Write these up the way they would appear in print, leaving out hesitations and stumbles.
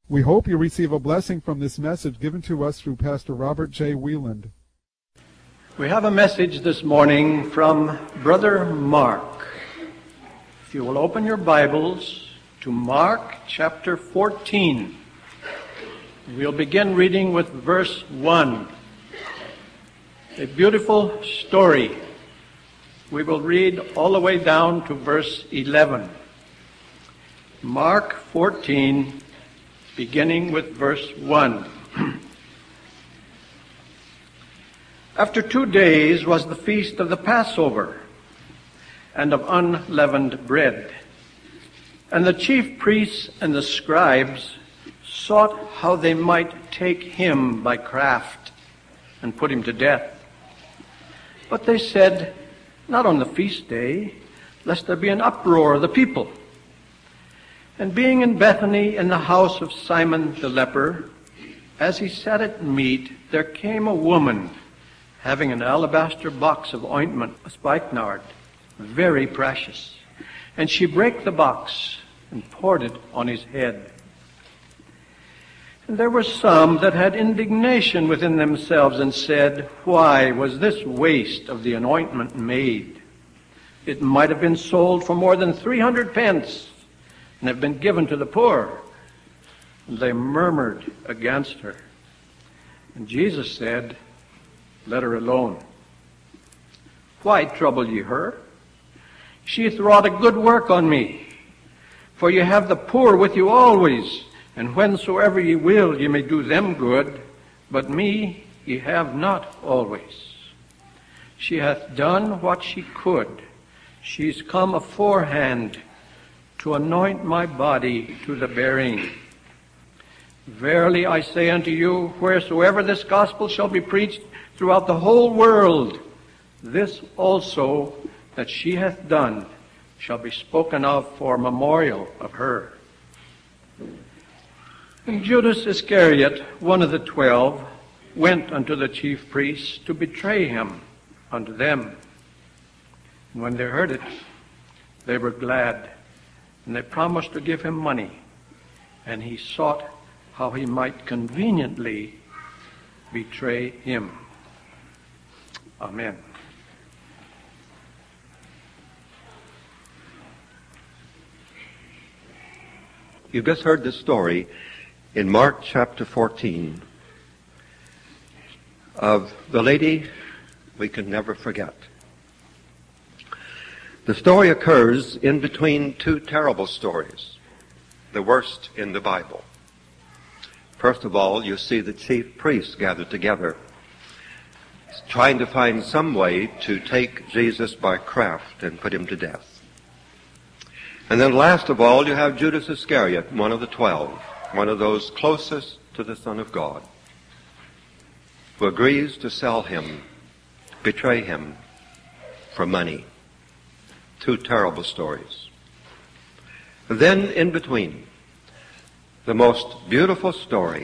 We hope you receive a blessing from this message given to us through Pastor Robert J. Wieland. We have a message this morning from Brother Mark. If you will open your Bibles to Mark chapter 14. We'll begin reading with verse 1. A beautiful story. We will read all the way down to verse 11. Mark 14, beginning with verse 1. After 2 days was the feast of the Passover and of unleavened bread. And the chief priests and the scribes sought how they might take him by craft and put him to death. But they said, not on the feast day, lest there be an uproar of the people. And being in Bethany in the house of Simon the leper, as he sat at meat, there came a woman having an alabaster box of ointment, a spikenard, very precious. And she brake the box and poured it on his head. And there were some that had indignation within themselves and said, why was this waste of the anointment made? It might have been sold for more than 300 pence and have been given to the poor. And they murmured against her. And Jesus said, let her alone. Why trouble ye her? She hath wrought a good work on me. For ye have the poor with you always, and whensoever ye will, ye may do them good, but me ye have not always. She hath done what she could. She's come aforehand to anoint my body to the burying. Verily I say unto you, wheresoever this gospel shall be preached throughout the whole world, this also that she hath done shall be spoken of for memorial of her. And Judas Iscariot, one of the 12, went unto the chief priests to betray him unto them. And when they heard it, they were glad, and they promised to give him money. And he sought how he might conveniently betray him. Amen. You've just heard the story in Mark chapter 14 of the lady we can never forget. The story occurs in between two terrible stories, the worst in the Bible. First of all, you see the chief priests gathered together, trying to find some way to take Jesus by craft and put him to death. And then last of all, you have Judas Iscariot, one of the 12, one of those closest to the Son of God, who agrees to sell him, betray him for money. Two terrible stories. And then in between, the most beautiful story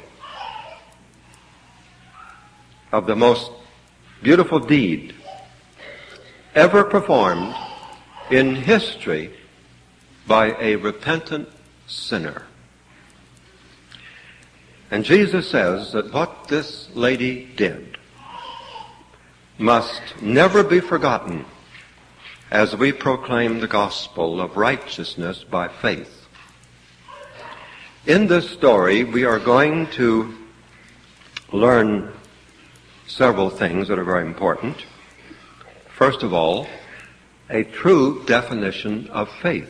of the most beautiful deed ever performed in history by a repentant sinner. And Jesus says that what this lady did must never be forgotten as we proclaim the gospel of righteousness by faith. In this story, we are going to learn several things that are very important. First of all, a true definition of faith.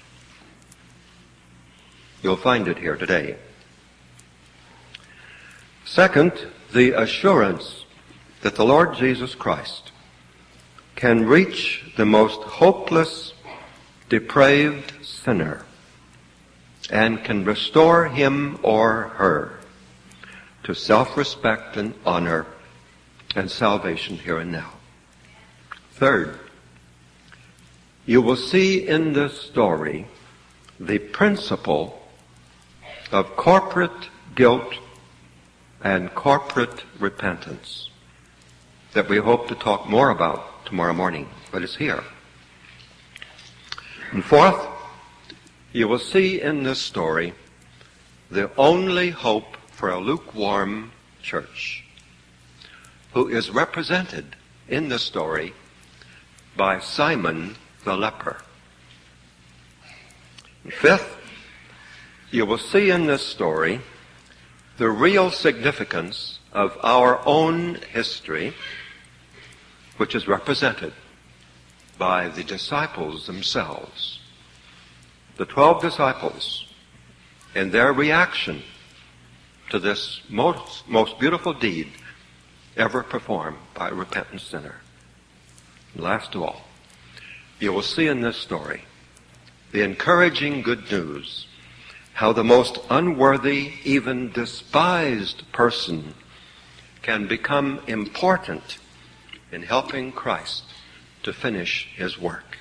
You'll find it here today. Second, the assurance that the Lord Jesus Christ can reach the most hopeless, depraved sinner and can restore him or her to self-respect and honor and salvation here and now. Third, you will see in this story the principle of corporate guilt and corporate repentance that we hope to talk more about tomorrow morning, but it's here. And fourth, you will see in this story the only hope for a lukewarm church, who is represented in the story by Simon the leper. And fifth, you will see in this story the real significance of our own history, which is represented by the disciples themselves. The 12 disciples, in their reaction to this most beautiful deed ever performed by a repentant sinner. And last of all, you will see in this story the encouraging good news, how the most unworthy, even despised person can become important in helping Christ to finish his work.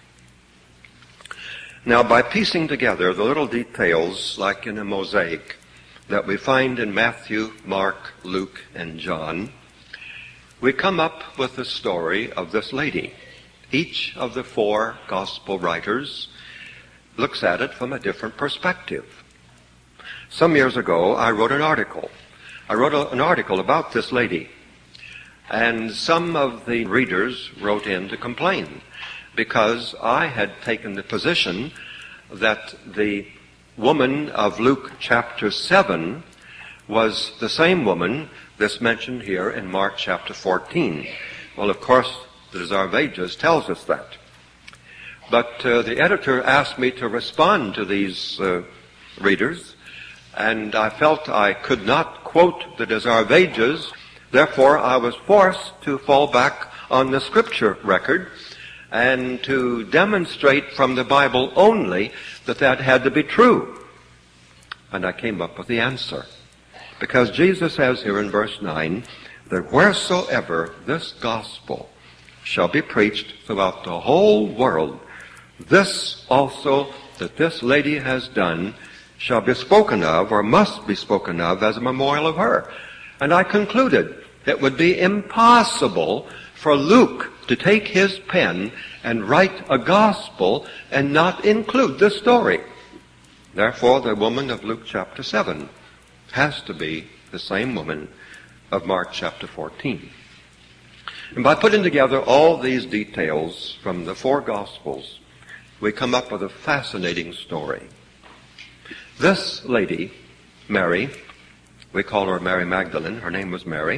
Now, by piecing together the little details, like in a mosaic, that we find in Matthew, Mark, Luke, and John, we come up with the story of this lady. Each of the 4 gospel writers looks at it from a different perspective. Some years ago, I wrote an article. an article about this lady, and some of the readers wrote in to complain because I had taken the position that the woman of Luke chapter 7 was the same woman that's mentioned here in Mark chapter 14. Well, of course, the Desire of Ages tells us that. But the editor asked me to respond to these readers, and I felt I could not quote the Desire of Ages. Therefore, I was forced to fall back on the scripture record and to demonstrate from the Bible only that that had to be true. And I came up with the answer. Because Jesus says here in verse 9 that wheresoever this gospel shall be preached throughout the whole world, this also that this lady has done shall be spoken of, or must be spoken of, as a memorial of her. And I concluded it would be impossible for Luke to take his pen and write a gospel and not include this story. Therefore, the woman of Luke chapter 7 has to be the same woman of Mark chapter 14. And by putting together all these details from the four Gospels, we come up with a fascinating story. This lady, Mary, we call her Mary Magdalene, her name was Mary,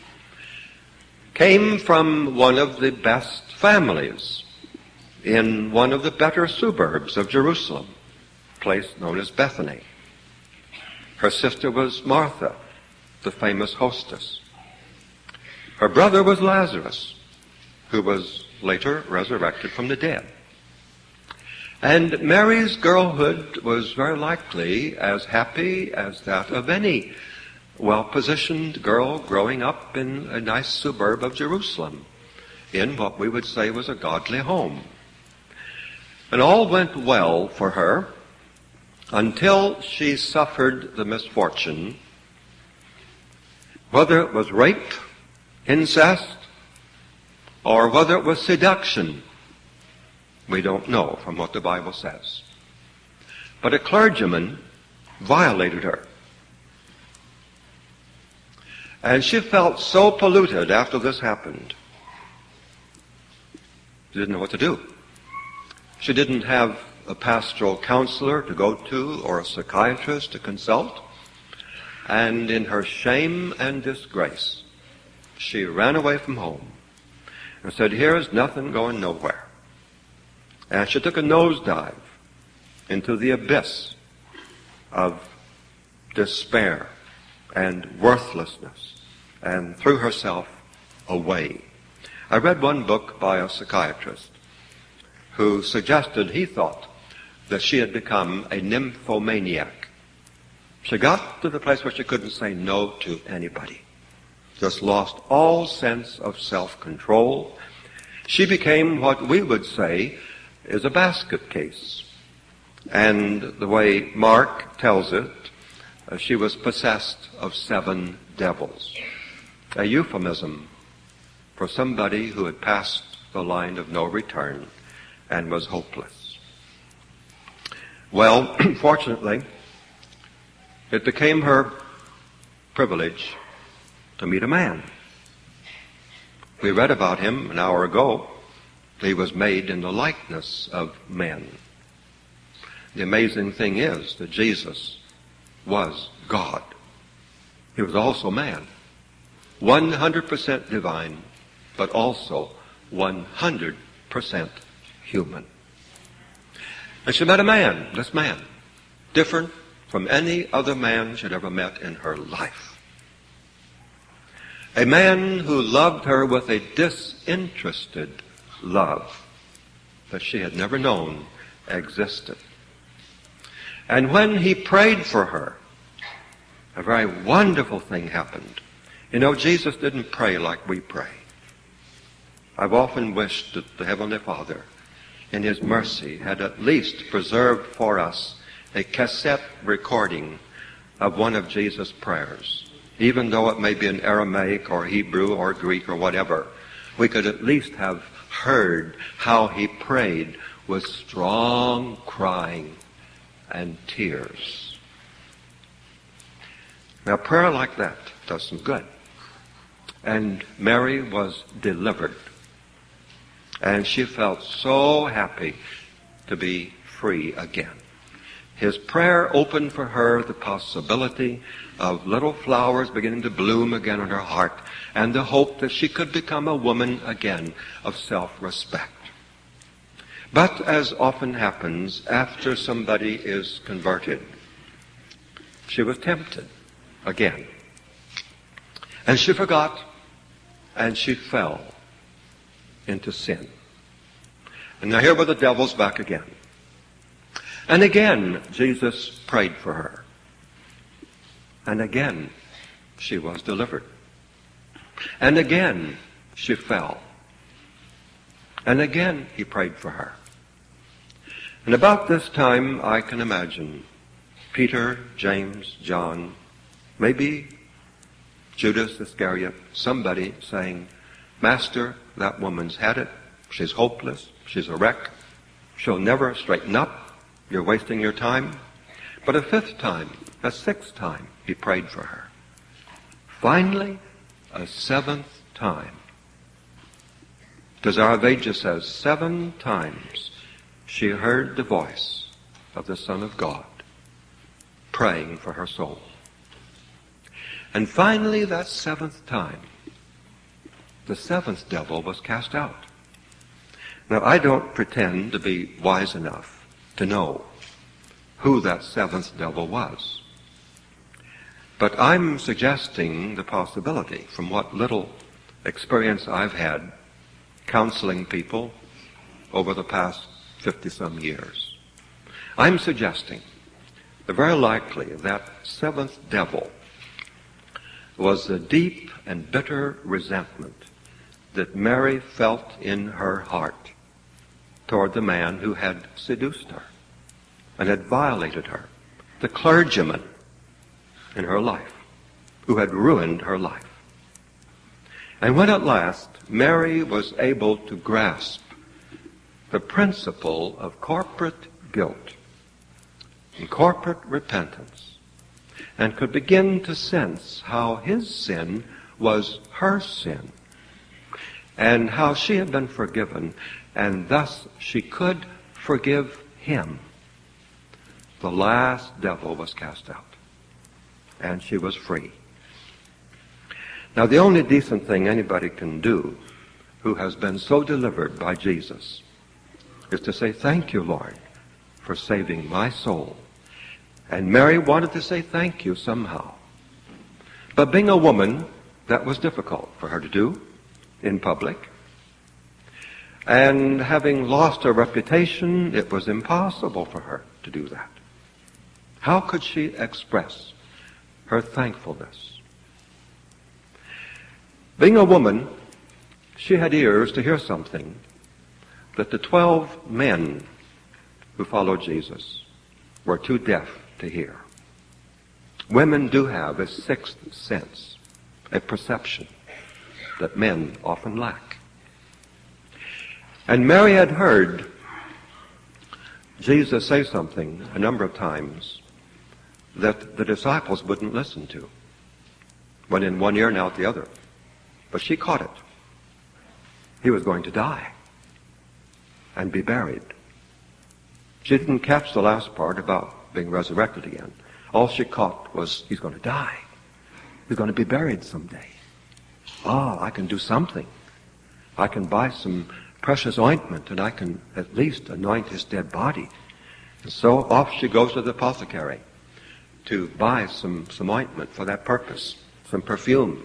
came from one of the best families in one of the better suburbs of Jerusalem, a place known as Bethany. Her sister was Martha, the famous hostess. Her brother was Lazarus, who was later resurrected from the dead. And Mary's girlhood was very likely as happy as that of any well-positioned girl growing up in a nice suburb of Jerusalem, in what we would say was a godly home. And all went well for her until she suffered the misfortune, whether it was rape, incest, or whether it was seduction. We don't know from what the Bible says. But a clergyman violated her. And she felt so polluted after this happened. She didn't know what to do. She didn't have a pastoral counselor to go to or a psychiatrist to consult. And in her shame and disgrace, she ran away from home and said, "Here's nothing going nowhere." And she took a nosedive into the abyss of despair and worthlessness and threw herself away. I read one book by a psychiatrist who suggested he thought that she had become a nymphomaniac. She got to the place where she couldn't say no to anybody. Just lost all sense of self-control. She became what we would say is a basket case. And the way Mark tells it, she was possessed of 7 devils. A euphemism for somebody who had passed the line of no return and was hopeless. Well, fortunately, it became her privilege to meet a man. We read about him an hour ago. He was made in the likeness of men. The amazing thing is that Jesus was God. He was also man. 100% divine, but also 100% human. And she met a man, this man, different from any other man she'd ever met in her life. A man who loved her with a disinterested love that she had never known existed. And when he prayed for her, a very wonderful thing happened. You know, Jesus didn't pray like we pray. I've often wished that the Heavenly Father, in His mercy, had at least preserved for us a cassette recording of one of Jesus' prayers. Even though it may be in Aramaic or Hebrew or Greek or whatever, we could at least have heard how he prayed with strong crying and tears. Now, prayer like that does some good. And Mary was delivered. And she felt so happy to be free again. His prayer opened for her the possibility of little flowers beginning to bloom again in her heart, and the hope that she could become a woman again of self-respect. But as often happens after somebody is converted, she was tempted again. And she forgot, and she fell into sin. And now here were the devils back again. And again, Jesus prayed for her. And again, she was delivered. And again, she fell. And again, he prayed for her. And about this time, I can imagine Peter, James, John, maybe Judas Iscariot, somebody saying, "Master, that woman's had it. She's hopeless. She's a wreck. She'll never straighten up. You're wasting your time." But a fifth time, a sixth time, he prayed for her. Finally, a seventh time. The Zarathustra says 7 times she heard the voice of the Son of God praying for her soul. And finally, that 7th time, the 7th devil was cast out. Now, I don't pretend to be wise enough to know who that 7th devil was. But I'm suggesting the possibility, from what little experience I've had counseling people over the past 50-some years. I'm suggesting that very likely that 7th devil was the deep and bitter resentment that Mary felt in her heart toward the man who had seduced her and had violated her, the clergyman in her life, who had ruined her life. And when at last Mary was able to grasp the principle of corporate guilt and corporate repentance, and could begin to sense how his sin was her sin, and how she had been forgiven, and thus she could forgive him, the last devil was cast out, and she was free. Now, the only decent thing anybody can do who has been so delivered by Jesus is to say, "Thank you, Lord, for saving my soul." And Mary wanted to say thank you somehow. But being a woman, that was difficult for her to do in public. And having lost her reputation, it was impossible for her to do that. How could she express her thankfulness? Being a woman, she had ears to hear something that the 12 men who followed Jesus were too deaf to hear. Women do have a 6th sense, a perception that men often lack. And Mary had heard Jesus say something a number of times that the disciples wouldn't listen to. Went in one ear and out the other. But she caught it. He was going to die and be buried. She didn't catch the last part about being resurrected again. All she caught was, he's going to die. He's going to be buried someday. I can do something. I can buy some precious ointment and I can at least anoint his dead body. And so off she goes to the apothecary to buy some ointment for that purpose, some perfume.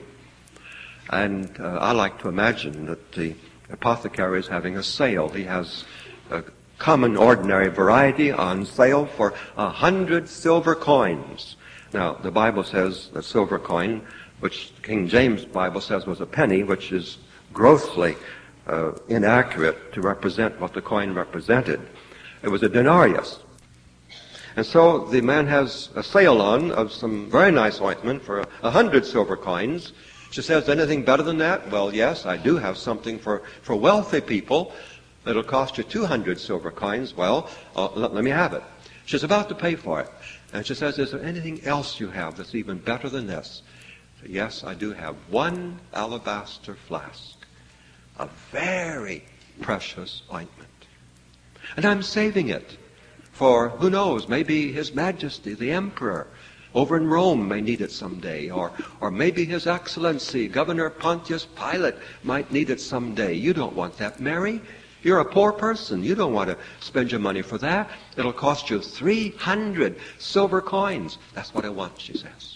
And I like to imagine that the apothecary is having a sale. He has a common ordinary variety on sale for 100 silver coins. Now, the Bible says that silver coin, which King James Bible says was a penny, which is grossly inaccurate to represent what the coin represented. It was a denarius. And so the man has a sale on of some very nice ointment for 100 silver coins. She says, anything better than that? Well, yes, I do have something for wealthy people. It'll cost you 200 silver coins. Well, let me have it. She's about to pay for it. And she says, is there anything else you have that's even better than this? Yes, I do have one alabaster flask, a very precious ointment. And I'm saving it for, who knows, maybe His Majesty, the Emperor, over in Rome may need it someday, or maybe His Excellency, Governor Pontius Pilate might need it someday. You don't want that, Mary. You're a poor person. You don't want to spend your money for that. It'll cost you 300 silver coins. That's what I want, she says.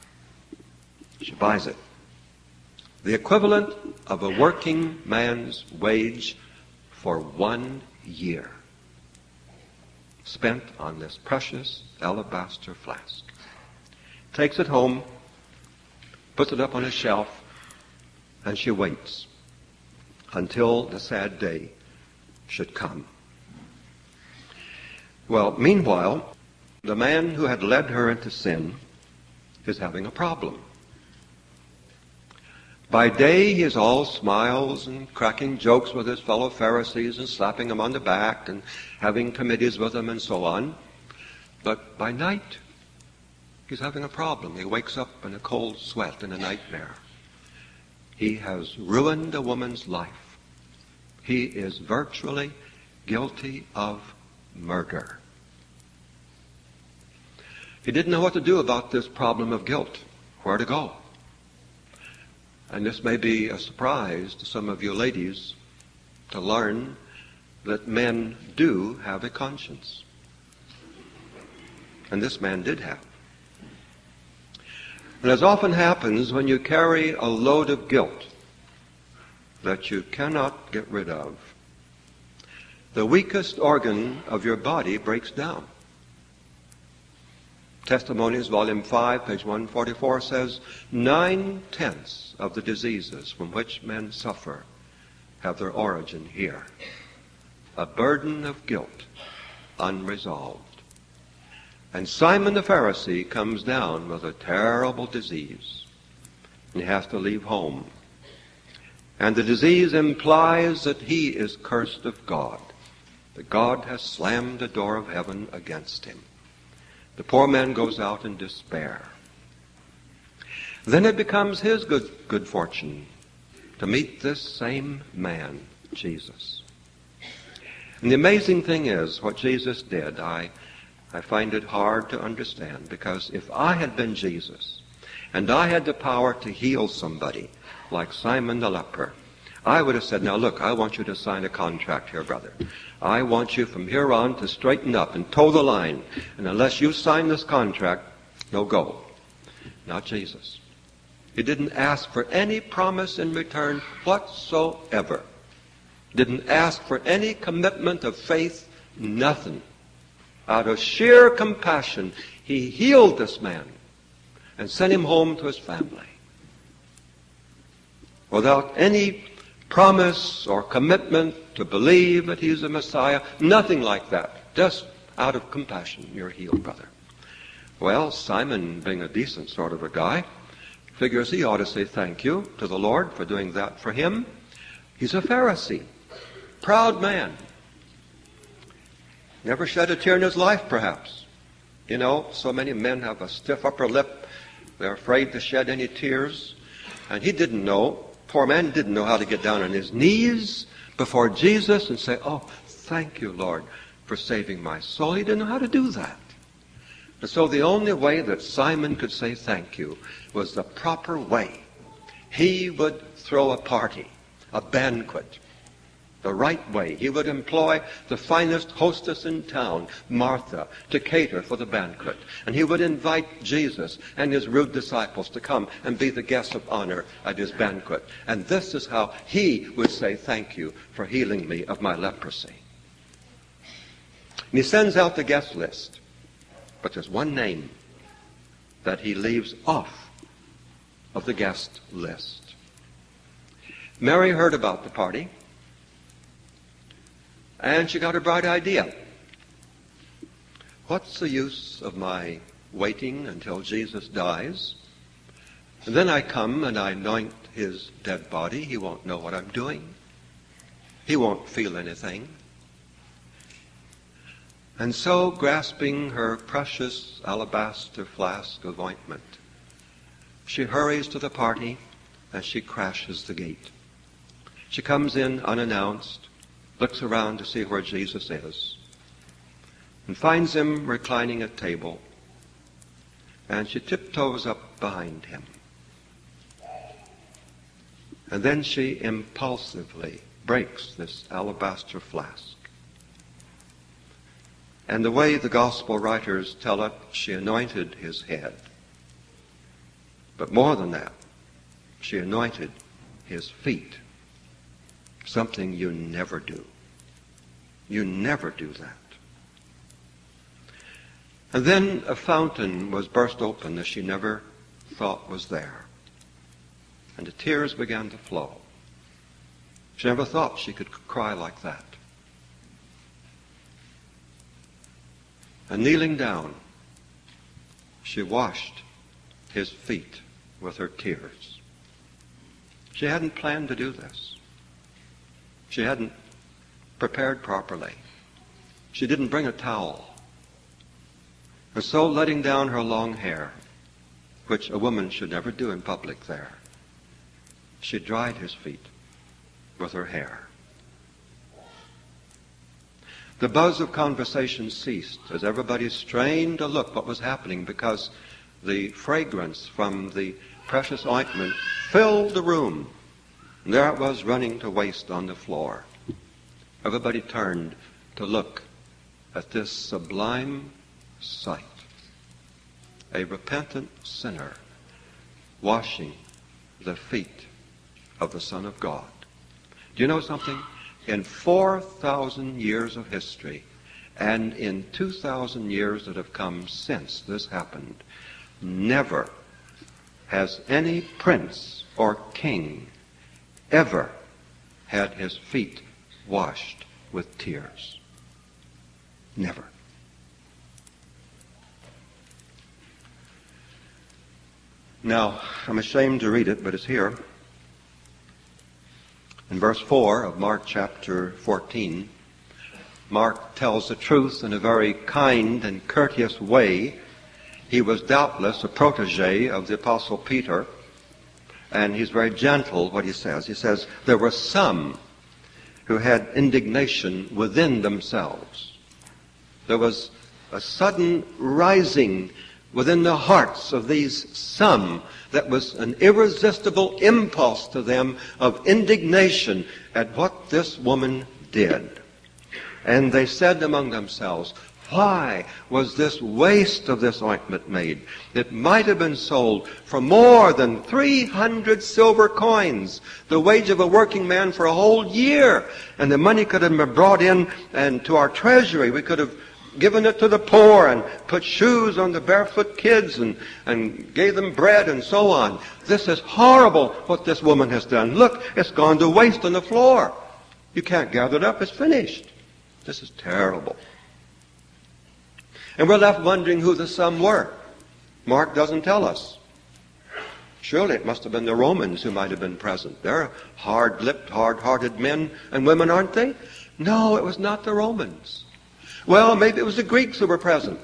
She buys it. The equivalent of a working man's wage for 1 year spent on this precious alabaster flask. Takes it home, puts it up on a shelf, and she waits until the sad day should come. Well, meanwhile, the man who had led her into sin is having a problem. By day, he is all smiles and cracking jokes with his fellow Pharisees and slapping them on the back and having committees with them and so on. But by night, he's having a problem. He wakes up in a cold sweat in a nightmare. He has ruined a woman's life. He is virtually guilty of murder. He didn't know what to do about this problem of guilt, where to go. And this may be a surprise to some of you ladies to learn that men do have a conscience. And this man did have. And as often happens when you carry a load of guilt that you cannot get rid of, the weakest organ of your body breaks down. Testimonies, Volume 5, page 144 says, 9/10 of the diseases from which men suffer have their origin here. A burden of guilt, unresolved. And Simon the Pharisee comes down with a terrible disease, and he has to leave home. And the disease implies that he is cursed of God, that God has slammed the door of heaven against him. The poor man goes out in despair. Then it becomes his good fortune to meet this same man, Jesus. And the amazing thing is, what Jesus did, I find it hard to understand, because if I had been Jesus and I had the power to heal somebody like Simon the leper, I would have said, now look, I want you to sign a contract here, brother. I want you from here on to straighten up and toe the line. And unless you sign this contract, no go. Not Jesus. He didn't ask for any promise in return whatsoever. Didn't ask for any commitment of faith, nothing. Out of sheer compassion, he healed this man and sent him home to his family. Without any promise or commitment to believe that he's the Messiah, nothing like that. Just out of compassion, you're healed, brother. Well, Simon, being a decent sort of a guy, figures he ought to say thank you to the Lord for doing that for him. He's a Pharisee, proud man. Never shed a tear in his life, perhaps. You know, so many men have a stiff upper lip. They're afraid to shed any tears. And he didn't know, poor man didn't know how to get down on his knees before Jesus and say, "Oh, thank you, Lord, for saving my soul." He didn't know how to do that. And so the only way that Simon could say thank you was the proper way. He would throw a party, a banquet, the right way. He would employ the finest hostess in town, Martha, to cater for the banquet. And he would invite Jesus and his rude disciples to come and be the guests of honor at his banquet. And this is how he would say thank you for healing me of my leprosy. And he sends out the guest list. But there's one name that he leaves off of the guest list. Mary heard about the party, and she got a bright idea. What's the use of my waiting until Jesus dies? And then I come and I anoint his dead body. He won't know what I'm doing. He won't feel anything. And so, grasping her precious alabaster flask of ointment, she hurries to the party and she crashes the gate. She comes in unannounced, looks around to see where Jesus is, and finds him reclining at table, and she tiptoes up behind him. And then she impulsively breaks this alabaster flask. And the way the gospel writers tell it, she anointed his head. But more than that, she anointed his feet. Something you never do. You never do that. And then a fountain was burst open that she never thought was there. And the tears began to flow. She never thought she could cry like that. And kneeling down, she washed his feet with her tears. She hadn't planned to do this. She hadn't prepared properly. She didn't bring a towel. And so, letting down her long hair, which a woman should never do in public there, she dried his feet with her hair. The buzz of conversation ceased as everybody strained to look what was happening, because the fragrance from the precious ointment filled the room. And there it was, running to waste on the floor. Everybody turned to look at this sublime sight. A repentant sinner washing the feet of the Son of God. Do you know something? In 4,000 years of history, and in 2,000 years that have come since this happened, never has any prince or king ever had his feet washed with tears. Never. Now, I'm ashamed to read it, but it's here. In verse 4 of Mark chapter 14, Mark tells the truth in a very kind and courteous way. He was doubtless a protege of the Apostle Peter, and he's very gentle what he says. He says, there were some who had indignation within themselves. There was a sudden rising within the hearts of these some that was an irresistible impulse to them of indignation at what this woman did. And they said among themselves, why was this waste of this ointment made? It might have been sold for more than 300 silver coins, the wage of a working man for a whole year. And the money could have been brought in and to our treasury. We could have given it to the poor and put shoes on the barefoot kids and gave them bread and so on. This is horrible what this woman has done. Look, it's gone to waste on the floor. You can't gather it up. It's finished. This is terrible. And we're left wondering who the some were. Mark doesn't tell us. Surely it must have been the Romans who might have been present. They're hard-lipped, hard-hearted men and women, aren't they? No, it was not the Romans. Well, maybe it was the Greeks who were present.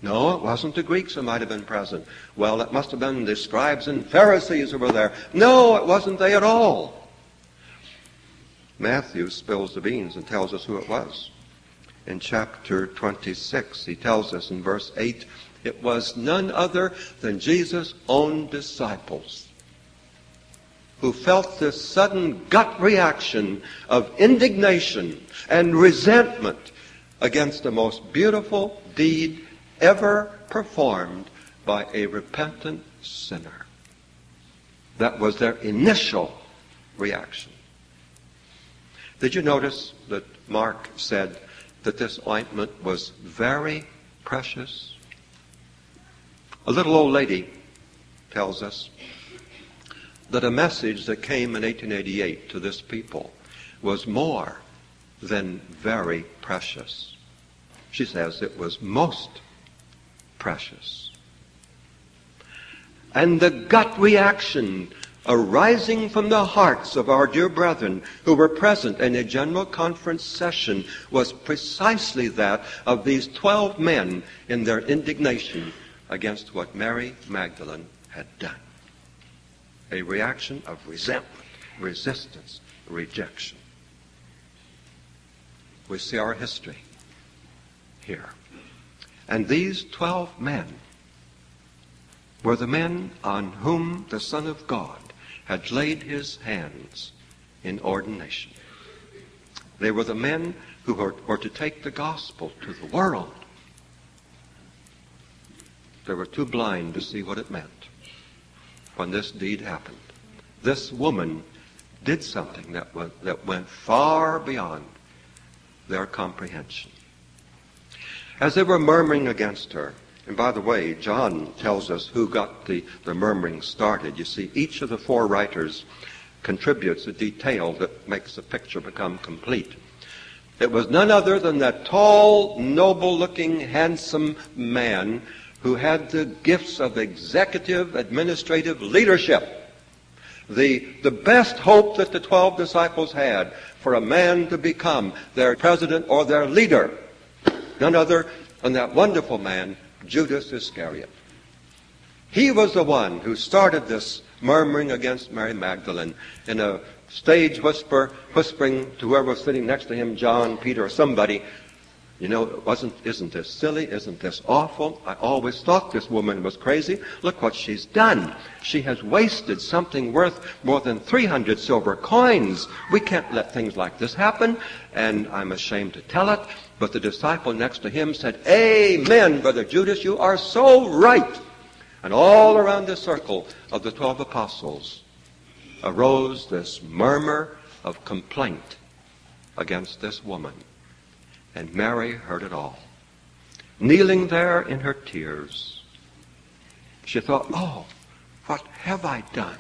No, it wasn't the Greeks who might have been present. Well, it must have been the scribes and Pharisees who were there. No, it wasn't they at all. Matthew spills the beans and tells us who it was. In chapter 26, he tells us in verse 8, it was none other than Jesus' own disciples who felt this sudden gut reaction of indignation and resentment against the most beautiful deed ever performed by a repentant sinner. That was their initial reaction. Did you notice that Mark said that this ointment was very precious? A little old lady tells us that a message that came in 1888 to this people was more than very precious. She says it was most precious. And the gut reaction arising from the hearts of our dear brethren who were present in a general conference session was precisely that of these 12 men in their indignation against what Mary Magdalene had done. A reaction of resentment, resistance, rejection. We see our history here. And these 12 men were the men on whom the Son of God had laid his hands in ordination. They were the men who were to take the gospel to the world. They were too blind to see what it meant when this deed happened. This woman did something that went far beyond their comprehension. As they were murmuring against her, and by the way, John tells us who got the murmuring started. You see, each of the four writers contributes a detail that makes the picture become complete. It was none other than that tall, noble-looking, handsome man who had the gifts of executive, administrative leadership. The best hope that the 12 disciples had for a man to become their president or their leader. None other than that wonderful man, Judas Iscariot. He was the one who started this murmuring against Mary Magdalene in a stage whispering to whoever was sitting next to him, John, Peter, or somebody, you know, isn't this silly? Isn't this awful? I always thought this woman was crazy. Look what she's done. She has wasted something worth more than 300 silver coins. We can't let things like this happen. And I'm ashamed to tell it, but the disciple next to him said, Amen, Brother Judas, you are so right. And all around the circle of the 12 apostles arose this murmur of complaint against this woman. And Mary heard it all. Kneeling there in her tears, she thought, oh, what have I done?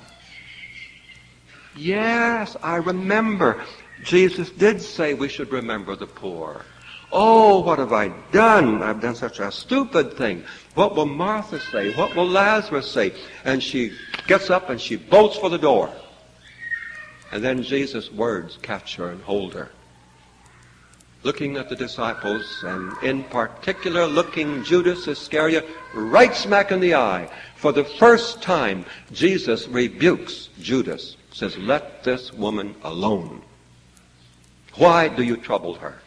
Yes, I remember. Jesus did say we should remember the poor. Oh, what have I done? I've done such a stupid thing. What will Martha say? What will Lazarus say? And she gets up and she bolts for the door. And then Jesus' words catch her and hold her. Looking at the disciples, and in particular looking Judas Iscariot right smack in the eye. For the first time, Jesus rebukes Judas, says, let this woman alone. Why do you trouble her?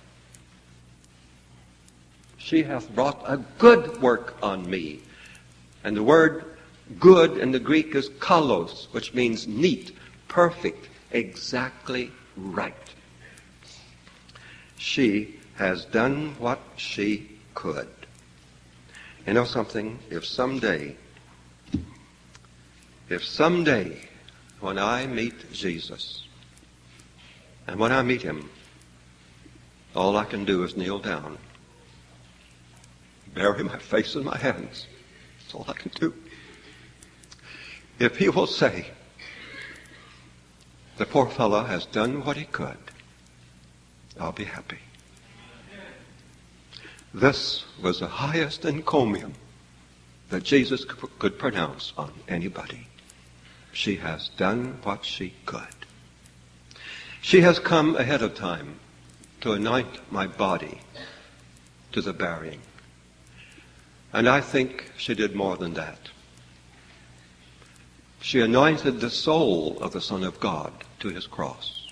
She hath wrought a good work on me. And the word good in the Greek is kalos, which means neat, perfect, exactly right. She has done what she could. You know something? If someday when I meet Jesus, and when I meet him, all I can do is kneel down, bury my face in my hands. That's all I can do. If he will say, the poor fellow has done what he could, I'll be happy. This was the highest encomium that Jesus could pronounce on anybody. She has done what she could. She has come ahead of time to anoint my body to the burying. And I think she did more than that. She anointed the soul of the Son of God to his cross.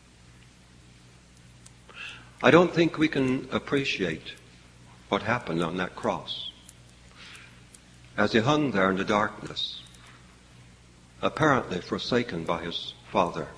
I don't think we can appreciate what happened on that cross. As he hung there in the darkness, apparently forsaken by his Father,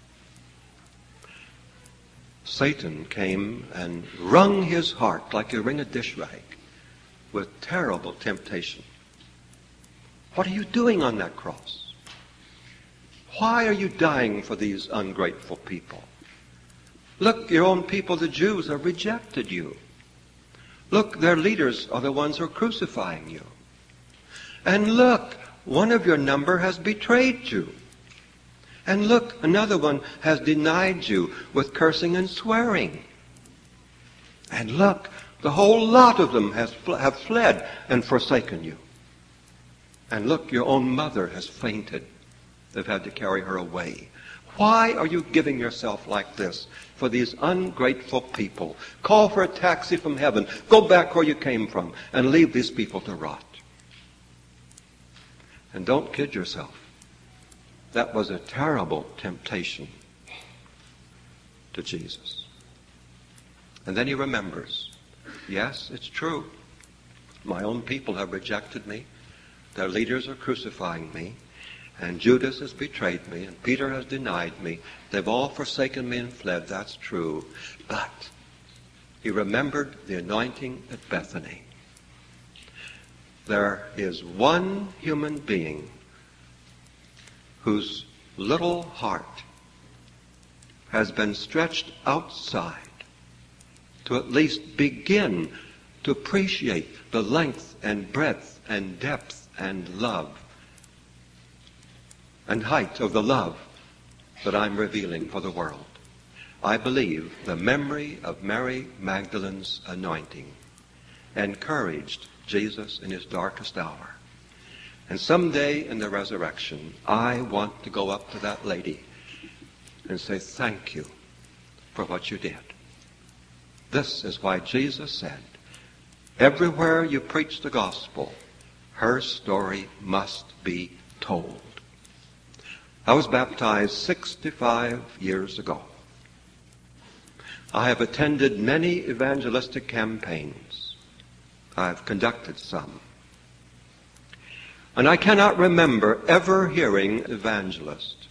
Satan came and wrung his heart like you wring a dish rag with terrible temptation. What are you doing on that cross? Why are you dying for these ungrateful people? Look, your own people, the Jews, have rejected you. Look, their leaders are the ones who are crucifying you. And look, one of your number has betrayed you. And look, another one has denied you with cursing and swearing. And look, the whole lot of them have fled and forsaken you. And look, your own mother has fainted. They've had to carry her away. Why are you giving yourself like this for these ungrateful people? Call for a taxi from heaven. Go back where you came from and leave these people to rot. And don't kid yourself. That was a terrible temptation to Jesus. And then he remembers, yes, it's true. My own people have rejected me. Their leaders are crucifying me. And Judas has betrayed me. And Peter has denied me. They've all forsaken me and fled. That's true. But he remembered the anointing at Bethany. There is one human being whose little heart has been stretched outside to at least begin to appreciate the length and breadth and depth and love and height of the love that I'm revealing for the world. I believe the memory of Mary Magdalene's anointing encouraged Jesus in his darkest hour. And someday in the resurrection, I want to go up to that lady and say, thank you for what you did. This is why Jesus said, everywhere you preach the gospel, her story must be told. I was baptized 65 years ago. I have attended many evangelistic campaigns. I've conducted some. And I cannot remember ever hearing an evangelist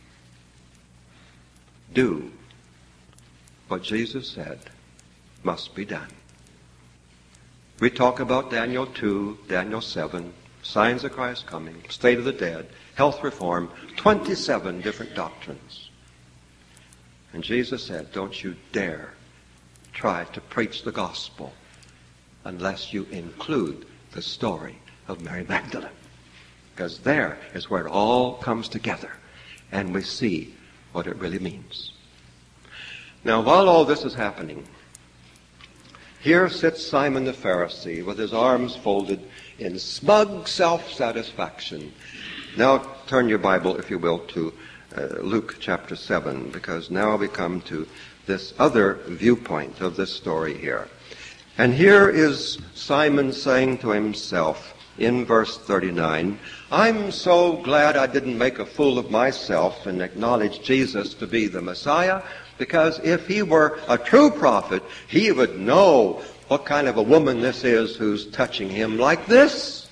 do what Jesus said must be done. We talk about Daniel 2, Daniel 7, signs of Christ coming, state of the dead, health reform, 27 different doctrines. And Jesus said, don't you dare try to preach the gospel unless you include the story of Mary Magdalene. Because there is where it all comes together and we see what it really means. Now, while all this is happening, here sits Simon the Pharisee with his arms folded in smug self-satisfaction. Now turn your Bible, if you will, to Luke chapter 7, because now we come to this other viewpoint of this story here. And here is Simon saying to himself in verse 39, I'm so glad I didn't make a fool of myself and acknowledge Jesus to be the Messiah, because if he were a true prophet, he would know what kind of a woman this is who's touching him like this.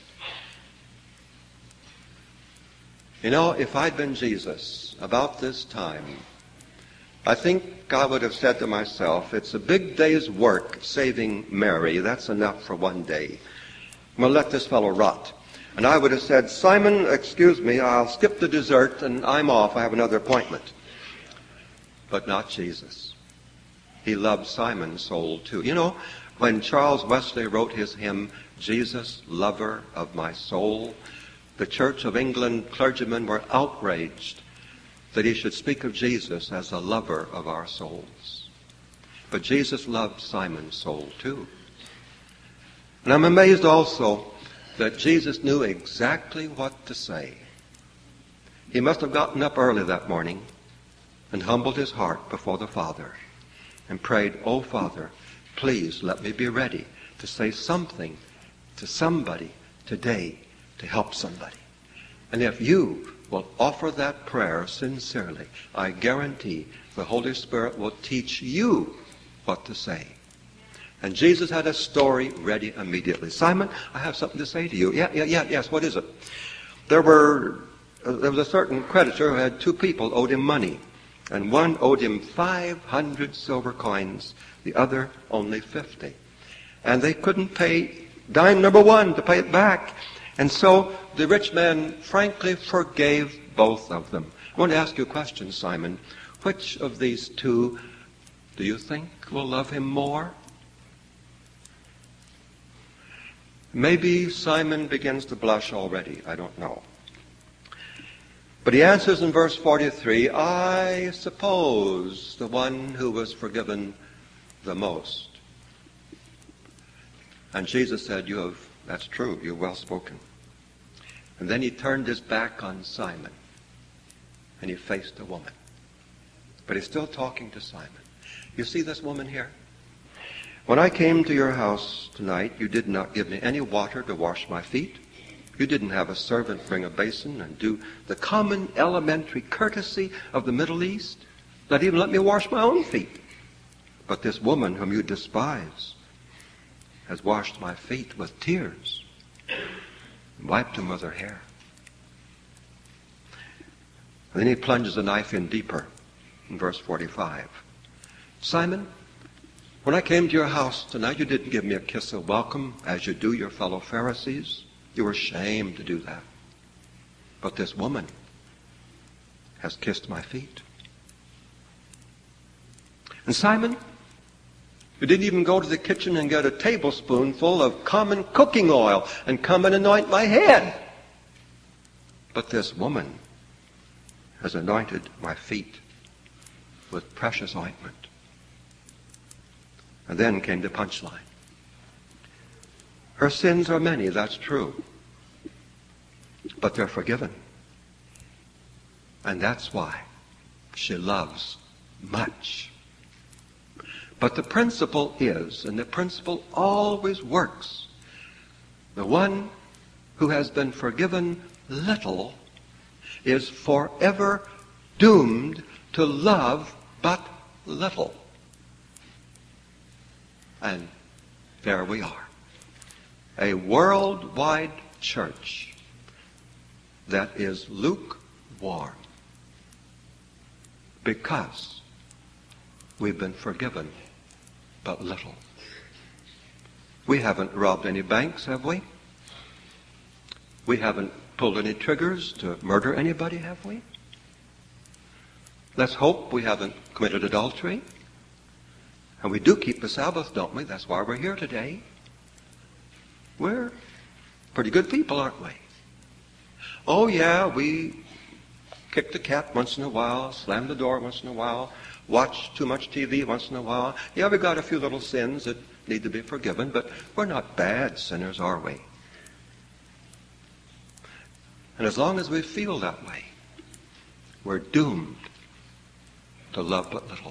You know, if I'd been Jesus about this time, I think I would have said to myself, it's a big day's work saving Mary. That's enough for one day. I'm going to let this fellow rot. And I would have said, Simon, excuse me, I'll skip the dessert and I'm off. I have another appointment. But not Jesus. He loved Simon's soul too. You know, when Charles Wesley wrote his hymn, Jesus, Lover of My Soul, the Church of England clergymen were outraged that he should speak of Jesus as the lover of our souls. But Jesus loved Simon's soul too. And I'm amazed also that Jesus knew exactly what to say. He must have gotten up early that morning and humbled his heart before the Father and prayed, oh Father, please let me be ready to say something to somebody today to help somebody. And if you will offer that prayer sincerely, I guarantee the Holy Spirit will teach you what to say. And Jesus had a story ready immediately. Simon, I have something to say to you. Yes, what is it? There was a certain creditor who had two people owed him money. And one owed him 500 silver coins, the other only 50. And they couldn't pay dime number one to pay it back. And so the rich man frankly forgave both of them. I want to ask you a question, Simon. Which of these two do you think will love him more? Maybe Simon begins to blush already. I don't know. But he answers in verse 43, I suppose the one who was forgiven the most. And Jesus said, that's true, you're well spoken. And then he turned his back on Simon and he faced the woman. But he's still talking to Simon. You see this woman here? When I came to your house tonight, you did not give me any water to wash my feet. You didn't have a servant bring a basin and do the common elementary courtesy of the Middle East. Not even let me wash my own feet. But this woman whom you despise has washed my feet with tears and wiped them with her hair. And then he plunges the knife in deeper in verse 45. Simon, when I came to your house tonight, you didn't give me a kiss of welcome as you do your fellow Pharisees. You were ashamed to do that. But this woman has kissed my feet. And Simon, you didn't even go to the kitchen and get a tablespoonful of common cooking oil and come and anoint my head. But this woman has anointed my feet with precious ointment. And then came the punchline. Her sins are many, that's true. But they're forgiven. And that's why she loves much. But the principle is, and the principle always works, the one who has been forgiven little is forever doomed to love but little. And there we are. A worldwide church that is lukewarm because we've been forgiven but little. We haven't robbed any banks, have we? We haven't pulled any triggers to murder anybody, have we? Let's hope we haven't committed adultery. And we do keep the Sabbath, don't we? That's why we're here today. We're pretty good people, aren't we? Oh, yeah, we kick the cat once in a while, slam the door once in a while, watch too much TV once in a while. Yeah, we've got a few little sins that need to be forgiven, but we're not bad sinners, are we? And as long as we feel that way, we're doomed to love but little.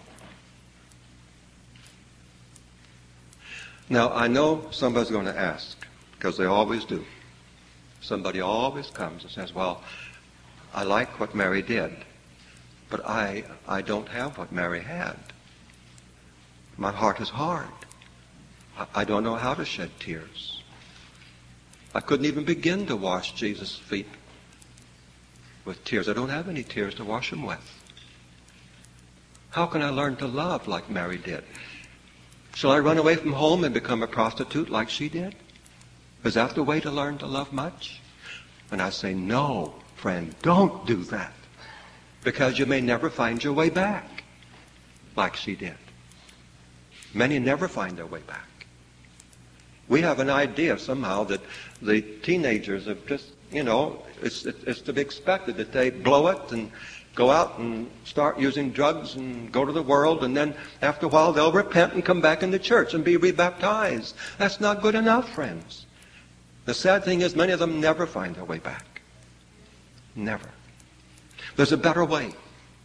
Now, I know somebody's going to ask, because they always do. Somebody always comes and says, well, I like what Mary did, but I don't have what Mary had. My heart is hard. I don't know how to shed tears. I couldn't even begin to wash Jesus' feet with tears. I don't have any tears to wash them with. How can I learn to love like Mary did? Shall I run away from home and become a prostitute like she did? Is that the way to learn to love much? And I say, no, friend, don't do that. Because you may never find your way back like she did. Many never find their way back. We have an idea somehow that the teenagers have just, it's to be expected that they blow it and go out and start using drugs and go to the world, and then after a while they'll repent and come back into church and be rebaptized. That's not good enough, friends. The sad thing is many of them never find their way back. Never. There's a better way,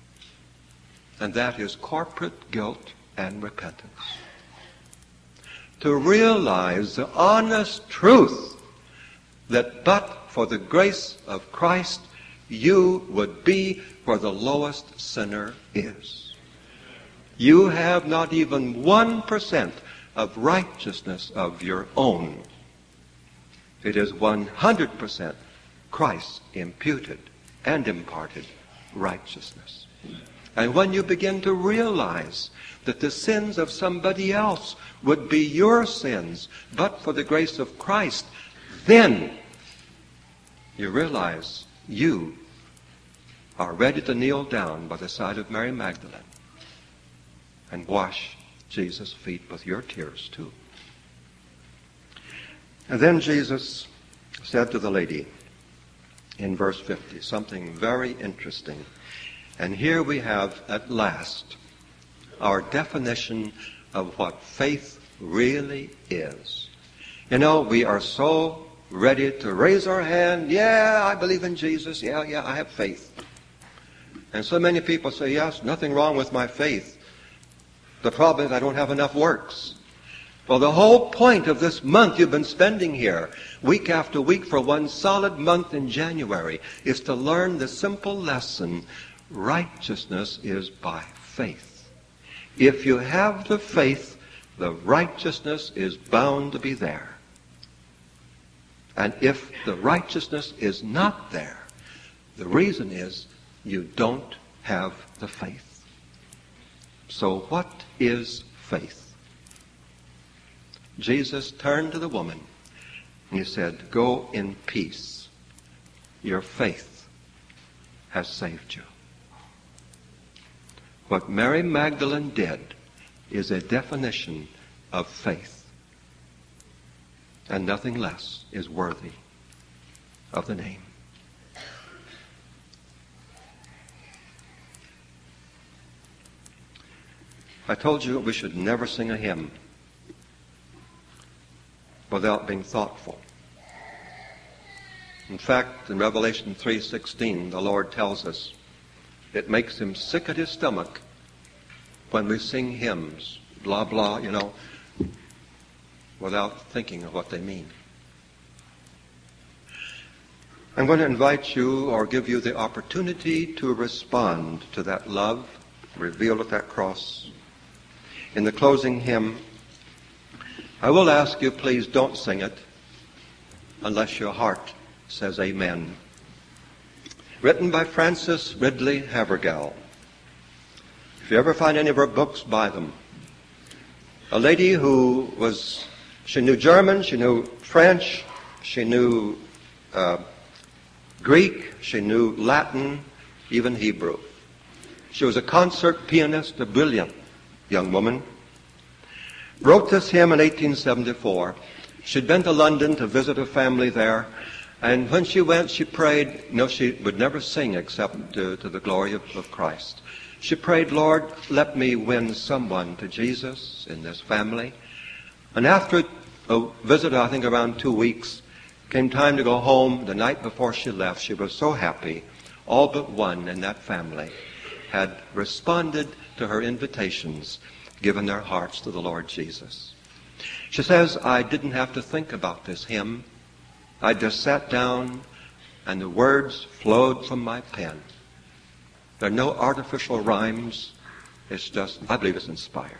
and that is corporate guilt and repentance. to realize the honest truth that but for the grace of Christ, you would be where the lowest sinner is. You have not even 1% of righteousness of your own. It is 100% Christ imputed and imparted righteousness. And when you begin to realize that the sins of somebody else would be your sins, but for the grace of Christ, then you realize you are ready to kneel down by the side of Mary Magdalene and wash Jesus' feet with your tears too. And then Jesus said to the lady in verse 50 something very interesting. And here we have at last our definition of what faith really is. You know, we are so ready to raise our hand. Yeah, I believe in Jesus. Yeah, I have faith. And so many people say, yes, nothing wrong with my faith. The problem is I don't have enough works. Well, the whole point of this month you've been spending here, week after week for one solid month in January, is to learn the simple lesson: righteousness is by faith. If you have the faith, the righteousness is bound to be there. And if the righteousness is not there, the reason is you don't have the faith. So what is faith? Jesus turned to the woman and he said, go in peace. Your faith has saved you. What Mary Magdalene did is a definition of faith. And nothing less is worthy of the name. I told you we should never sing a hymn without being thoughtful. In fact, in Revelation 3:16, the Lord tells us it makes him sick at his stomach when we sing hymns, blah, blah, without thinking of what they mean. I'm going to invite you or give you the opportunity to respond to that love revealed at that cross. In the closing hymn, I will ask you, please don't sing it unless your heart says amen. Written by Frances Ridley Havergal. If you ever find any of her books, buy them. A lady she knew German, she knew French, she knew Greek, she knew Latin, even Hebrew. She was a concert pianist, a brilliant young woman. Wrote this hymn in 1874. She'd been to London to visit her family there, and when she went, she prayed. She would never sing except to the glory of Christ. She prayed, Lord, let me win someone to Jesus in this family. And after a visit, I think around 2 weeks, came time to go home. The night before she left, she was so happy. All but one in that family had responded to her invitations, given their hearts to the Lord Jesus. She says, I didn't have to think about this hymn. I just sat down and the words flowed from my pen. There are no artificial rhymes. It's just, I believe it's inspired.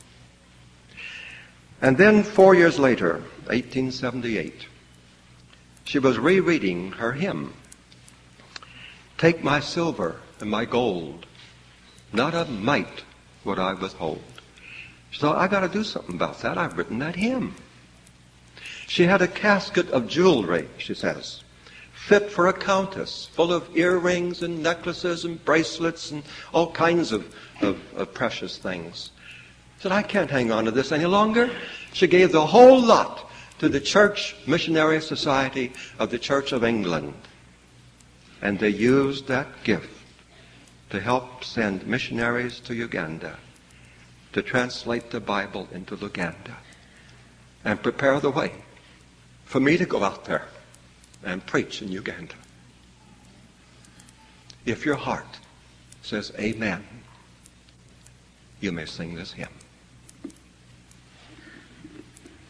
And then 4 years later, 1878, she was rereading her hymn. Take my silver and my gold, not a mite would I withhold. So I got to do something about that. I've written that hymn. She had a casket of jewelry, she says, fit for a countess, full of earrings and necklaces and bracelets and all kinds of precious things. She said, I can't hang on to this any longer. She gave the whole lot to the Church Missionary Society of the Church of England. And they used that gift to help send missionaries to Uganda, to translate the Bible into Luganda, and prepare the way for me to go out there and preach in Uganda. If your heart says amen, you may sing this hymn.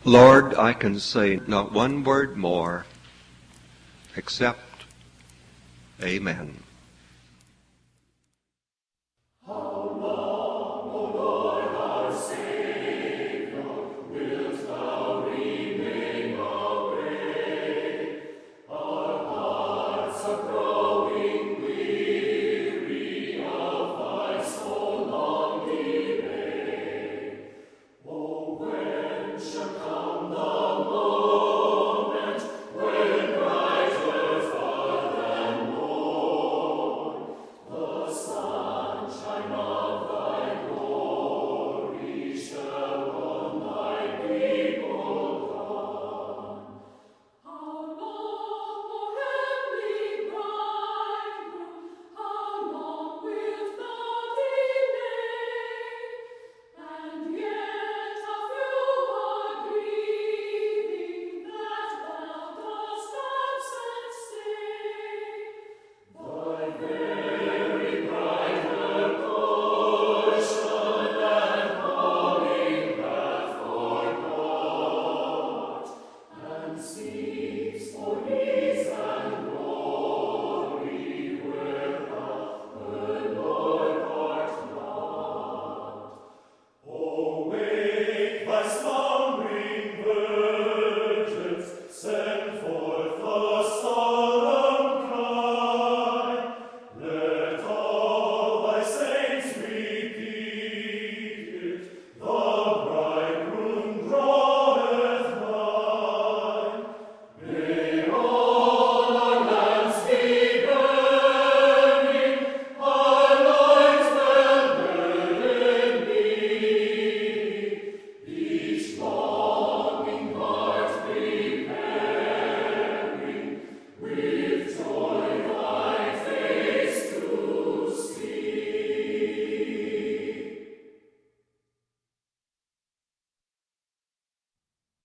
Lord, I can say not one word more except Amen.